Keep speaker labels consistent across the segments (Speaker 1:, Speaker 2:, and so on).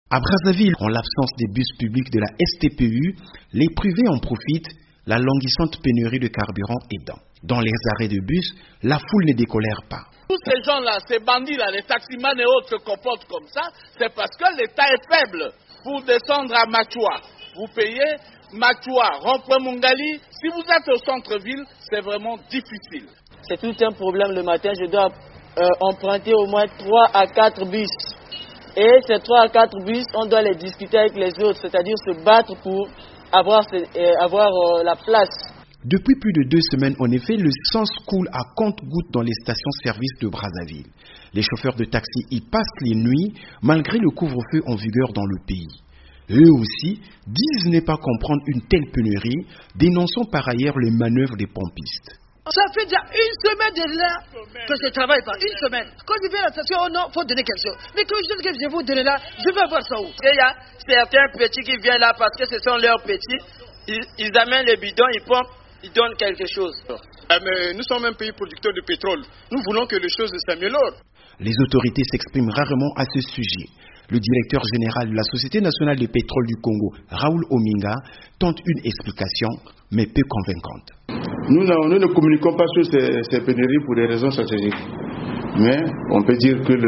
Speaker 1: À Brazzaville, en l'absence des bus publics de la STPU, les privés en profitent, la languissante pénurie de carburant aidant. Dans les arrêts de bus, la foule ne décolère pas.
Speaker 2: Tous ces gens-là, ces bandits-là, les taximans et autres se comportent comme ça, c'est parce que l'État est faible. Pour descendre à Machoua, vous payez Machoua, Rond-Point-Mungali. Si vous êtes au centre-ville, c'est vraiment difficile.
Speaker 3: C'est tout un problème le matin, je dois emprunter au moins 3 à 4 bus. Et ces 3 à 4 bus, on doit les discuter avec les autres, c'est-à-dire se battre pour avoir la place.
Speaker 1: Depuis plus de 2 semaines, en effet, le sens coule à compte-gouttes dans les stations-service de Brazzaville. Les chauffeurs de taxi y passent les nuits, malgré le couvre-feu en vigueur dans le pays. Eux aussi disent ne pas comprendre une telle pénurie, dénonçant par ailleurs les manœuvres des pompistes.
Speaker 4: Ça fait déjà 1 semaine de là que je travaille pas. 1 semaine. Quand je viens à la station, oh non, il faut donner quelque chose. Mais quelque chose que je vous donne là, je vais avoir ça où?
Speaker 3: Il y a certains petits qui viennent là parce que ce sont leurs petits. Ils amènent les bidons, ils pompent, ils donnent quelque chose.
Speaker 5: Mais nous sommes un pays producteur de pétrole. Nous voulons que les choses s'améliorent.
Speaker 1: Les autorités s'expriment rarement à ce sujet. Le directeur général de la Société nationale de pétrole du Congo, Raoul Ominga, tente une explication, mais peu convaincante.
Speaker 6: Nous ne communiquons pas sur ces pénuries pour des raisons stratégiques. Mais on peut dire que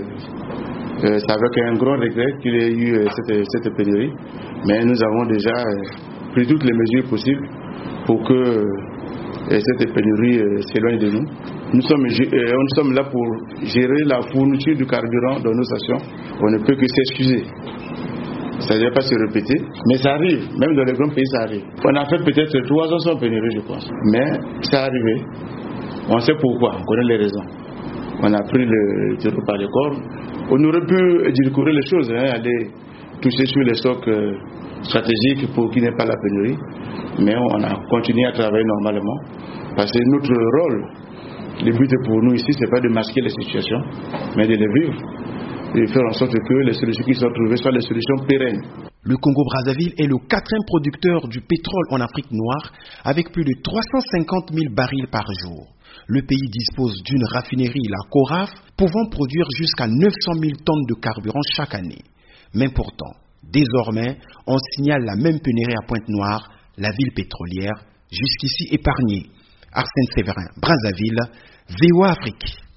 Speaker 6: c'est avec un grand regret qu'il y a eu cette pénurie. Mais nous avons déjà pris toutes les mesures possibles pour que cette pénurie s'éloigne de nous. Nous sommes là pour gérer la fourniture du carburant dans nos stations. On ne peut que s'excuser. Ça ne doit pas se répéter, mais ça arrive, même dans les grands pays ça arrive. On a fait peut-être 3 ans sans pénurie, je pense. Mais ça arrivé. On sait pourquoi, on connaît les raisons. On a pris le taureau par les cornes. On aurait pu édulcorer les choses, aller toucher sur les stocks stratégiques pour qu'il n'y ait pas la pénurie. Mais on a continué à travailler normalement. Parce que notre rôle, le but pour nous ici, ce n'est pas de masquer les situations, mais de les vivre. Et faire en sorte que les solutions qui sont trouvées soient les solutions pérennes.
Speaker 1: Le Congo-Brazzaville est le 4e producteur du pétrole en Afrique noire, avec plus de 350 000 barils par jour. Le pays dispose d'une raffinerie, la Coraf, pouvant produire jusqu'à 900 000 tonnes de carburant chaque année. Mais pourtant, désormais, on signale la même pénurie à Pointe-Noire, la ville pétrolière, jusqu'ici épargnée. Arsène Séverin, Brazzaville, VOA Afrique.